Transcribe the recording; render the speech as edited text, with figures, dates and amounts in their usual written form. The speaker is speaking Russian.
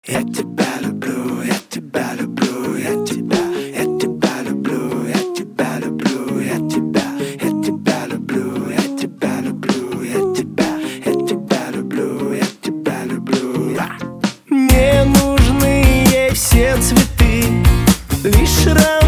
Я тебя люблю, я тебя люблю, я тебя люблю, я тебя люблю, я тебя люблю, я тебя люблю, я тебя люблю, я тебя люблю. Мне нужны ей все цветы, лишь